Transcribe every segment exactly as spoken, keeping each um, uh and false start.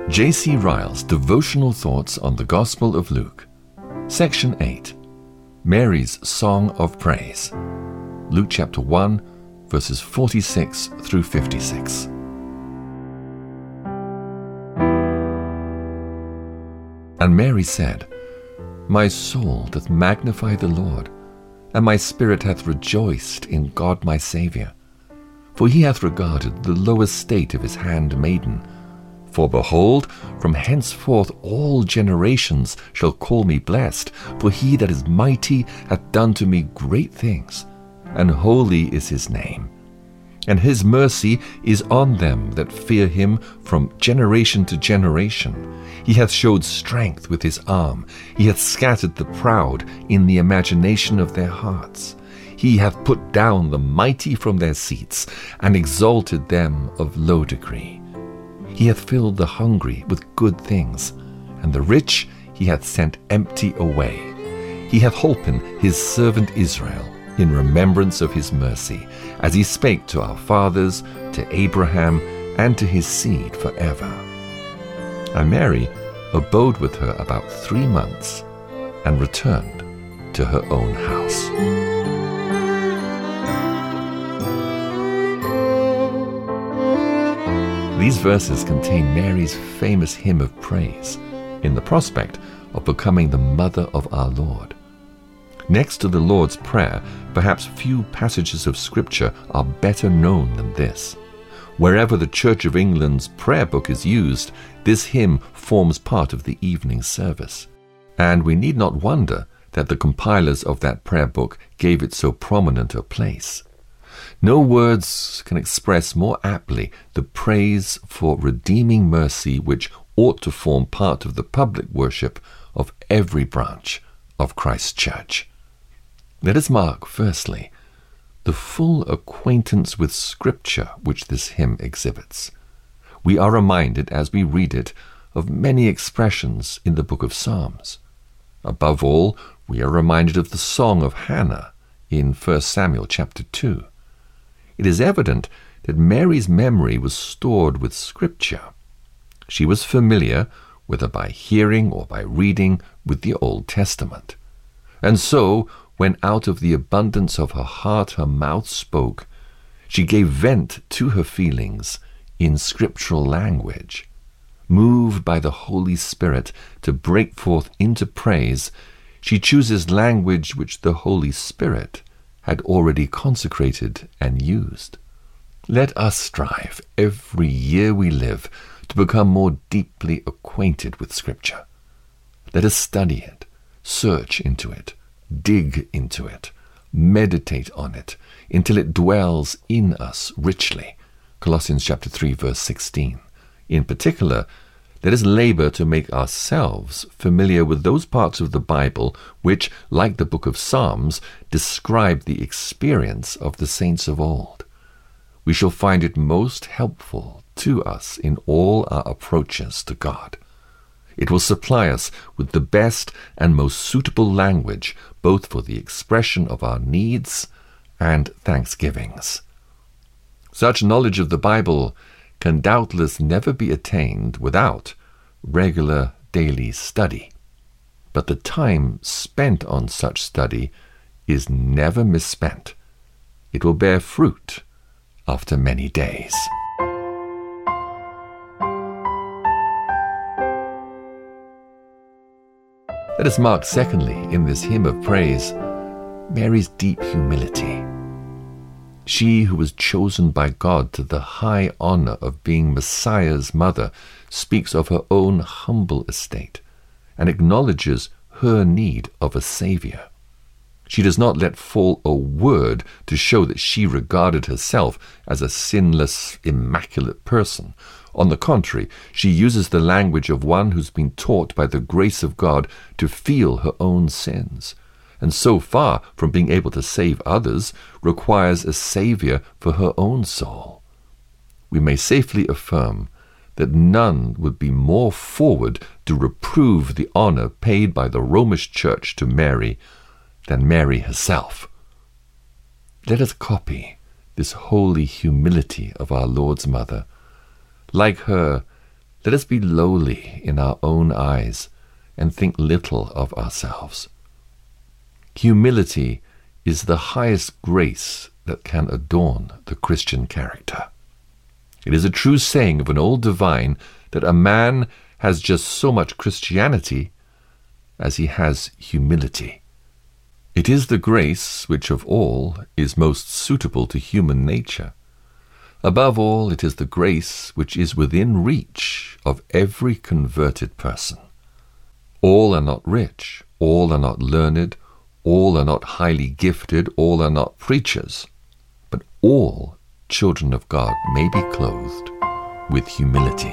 J C Ryle's Devotional Thoughts on the Gospel of Luke. Section eight. Mary's Song of Praise. Luke chapter one, verses forty-six through fifty-six. And Mary said, My soul doth magnify the Lord, and my spirit hath rejoiced in God my Saviour. For he hath regarded the low estate of his handmaiden. For behold, from henceforth all generations shall call me blessed, for he that is mighty hath done to me great things, and holy is his name. And his mercy is on them that fear him from generation to generation. He hath showed strength with his arm. He hath scattered the proud in the imagination of their hearts. He hath put down the mighty from their seats, and exalted them of low degree. He hath filled the hungry with good things, and the rich he hath sent empty away. He hath holpen his servant Israel in remembrance of his mercy, as he spake to our fathers, to Abraham, and to his seed forever. And Mary abode with her about three months, and returned to her own house. These verses contain Mary's famous hymn of praise in the prospect of becoming the mother of our Lord. Next to the Lord's Prayer, perhaps few passages of Scripture are better known than this. Wherever the Church of England's prayer book is used, this hymn forms part of the evening service. And we need not wonder that the compilers of that prayer book gave it so prominent a place. No words can express more aptly the praise for redeeming mercy which ought to form part of the public worship of every branch of Christ's Church. Let us mark, firstly, the full acquaintance with Scripture which this hymn exhibits. We are reminded, as we read it, of many expressions in the book of Psalms. Above all, we are reminded of the song of Hannah in First Samuel chapter two. It is evident that Mary's memory was stored with Scripture. She was familiar, whether by hearing or by reading, with the Old Testament. And so, when out of the abundance of her heart her mouth spoke, she gave vent to her feelings in scriptural language. Moved by the Holy Spirit to break forth into praise, she chooses language which the Holy Spirit had already consecrated and used. Let us strive every year we live to become more deeply acquainted with Scripture. Let us study it, search into it, dig into it, meditate on it, until it dwells in us richly. Colossians chapter three, verse sixteen. In particular, let us labor to make ourselves familiar with those parts of the Bible which, like the book of Psalms, describe the experience of the saints of old. We shall find it most helpful to us in all our approaches to God. It will supply us with the best and most suitable language, both for the expression of our needs and thanksgivings. Such knowledge of the Bible can doubtless never be attained without regular daily study. But the time spent on such study is never misspent. It will bear fruit after many days. Let us mark, secondly, in this hymn of praise, Mary's deep humility. She who was chosen by God to the high honor of being Messiah's mother speaks of her own humble estate and acknowledges her need of a Savior. She does not let fall a word to show that she regarded herself as a sinless, immaculate person. On the contrary, she uses the language of one who's been taught by the grace of God to feel her own sins, and so far from being able to save others, requires a Savior for her own soul. We may safely affirm that none would be more forward to reprove the honor paid by the Romish Church to Mary than Mary herself. Let us copy this holy humility of our Lord's mother. Like her, Let us be lowly in our own eyes and think little of ourselves. Humility is the highest grace that can adorn the Christian character. It is a true saying of an old divine that a man has just so much Christianity as he has humility. It is the grace which of all is most suitable to human nature. Above all, it is the grace which is within reach of every converted person. All are not rich, all are not learned, all are not highly gifted, all are not preachers, but all children of God may be clothed with humility.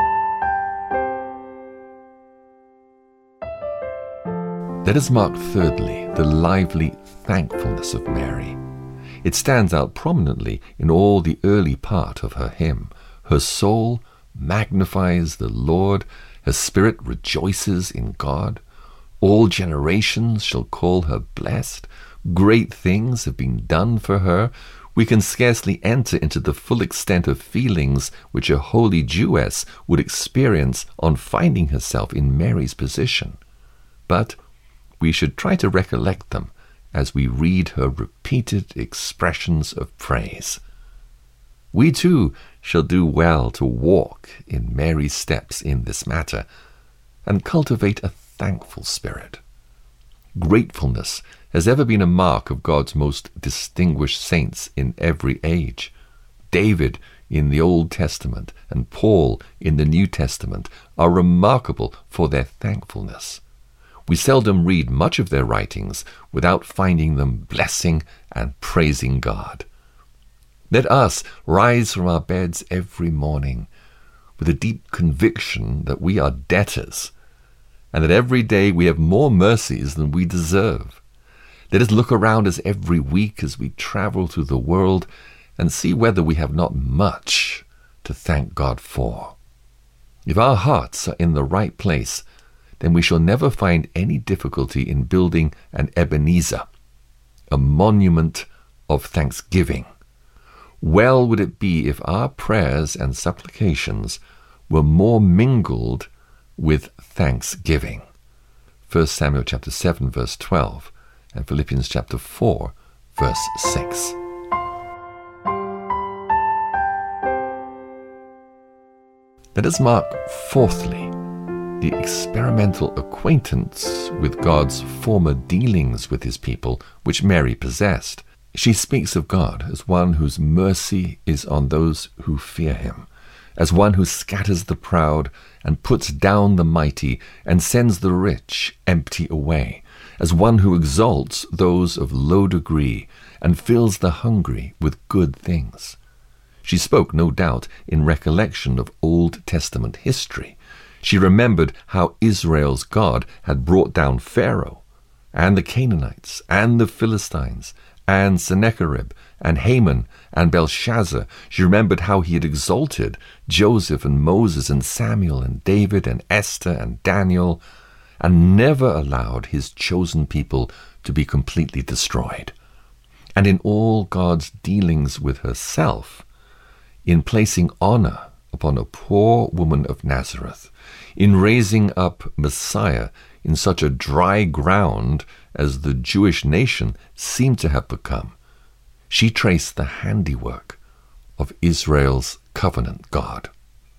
Let us mark thirdly the lively thankfulness of Mary. It stands out prominently in all the early part of her hymn. Her soul magnifies the Lord, her spirit rejoices in God. All generations shall call her blessed. Great things have been done for her. We can scarcely enter into the full extent of feelings which a holy Jewess would experience on finding herself in Mary's position. But we should try to recollect them as we read her repeated expressions of praise. We too shall do well to walk in Mary's steps in this matter and cultivate a thankful spirit. Gratefulness has ever been a mark of God's most distinguished saints in every age. David in the Old Testament and Paul in the New Testament are remarkable for their thankfulness. We seldom read much of their writings without finding them blessing and praising God. Let us rise from our beds every morning with a deep conviction that we are debtors and that every day we have more mercies than we deserve. Let us look around us every week as we travel through the world and see whether we have not much to thank God for. If our hearts are in the right place, then we shall never find any difficulty in building an Ebenezer, a monument of thanksgiving. Well would it be if our prayers and supplications were more mingled with thanksgiving. First Samuel chapter seven, verse twelve, and Philippians chapter four, verse six. Let us mark, fourthly, the experimental acquaintance with God's former dealings with his people, which Mary possessed. She speaks of God as one whose mercy is on those who fear him, as one who scatters the proud and puts down the mighty and sends the rich empty away, as one who exalts those of low degree and fills the hungry with good things. She spoke, no doubt, in recollection of Old Testament history. She remembered how Israel's God had brought down Pharaoh, and the Canaanites, and the Philistines, and Sennacherib, and Haman, and Belshazzar. She remembered how he had exalted Joseph and Moses and Samuel and David and Esther and Daniel, and never allowed his chosen people to be completely destroyed. And in all God's dealings with herself, in placing honor upon a poor woman of Nazareth, in raising up Messiah in such a dry ground as the Jewish nation seemed to have become, she traced the handiwork of Israel's covenant God.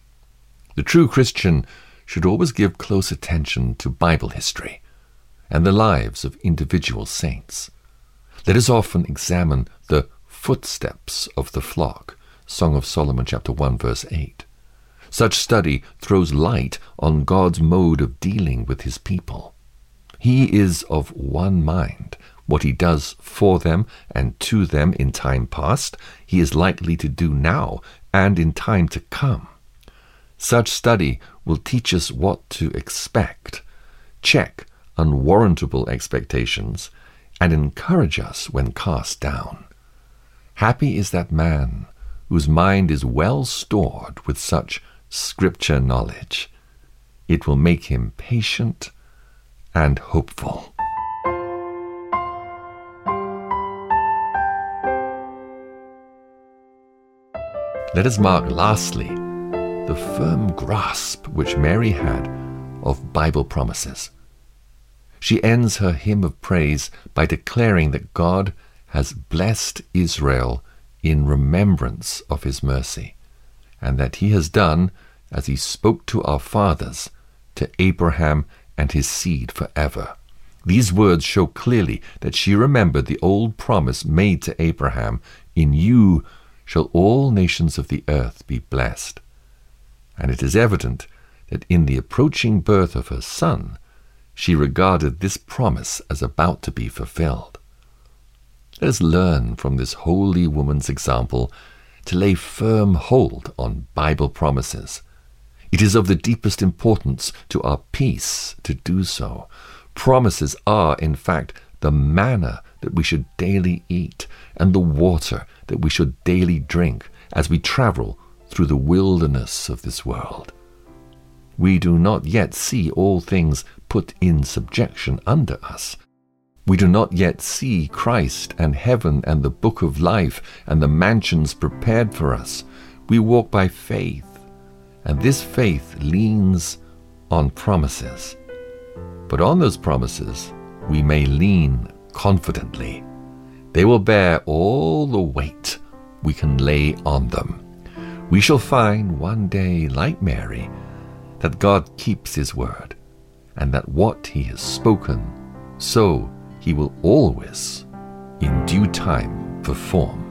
The true Christian should always give close attention to Bible history and the lives of individual saints. Let us often examine the footsteps of the flock, Song of Solomon chapter one, verse eight. Such study throws light on God's mode of dealing with his people. He is of one mind. What he does for them and to them in time past, he is likely to do now and in time to come. Such study will teach us what to expect, check unwarrantable expectations, and encourage us when cast down. Happy is that man whose mind is well stored with such Scripture knowledge. It will make him patient and hopeful. Let us mark lastly the firm grasp which Mary had of Bible promises. She ends her hymn of praise by declaring that God has blessed Israel in remembrance of his mercy, and that he has done as he spoke to our fathers, to Abraham and his seed forever. These words show clearly that she remembered the old promise made to Abraham, "In you shall all nations of the earth be blessed." And it is evident that in the approaching birth of her son, she regarded this promise as about to be fulfilled. Let us learn from this holy woman's example to lay firm hold on Bible promises. It is of the deepest importance to our peace to do so. Promises are, in fact, the manna that we should daily eat and the water that we should daily drink as we travel through the wilderness of this world. We do not yet see all things put in subjection under us. We do not yet see Christ and heaven and the book of life and the mansions prepared for us. We walk by faith, and this faith leans on promises. But on those promises, we may lean confidently. They will bear all the weight we can lay on them. We shall find one day, like Mary, that God keeps his word, and that what he has spoken, so he will always, in due time, perform.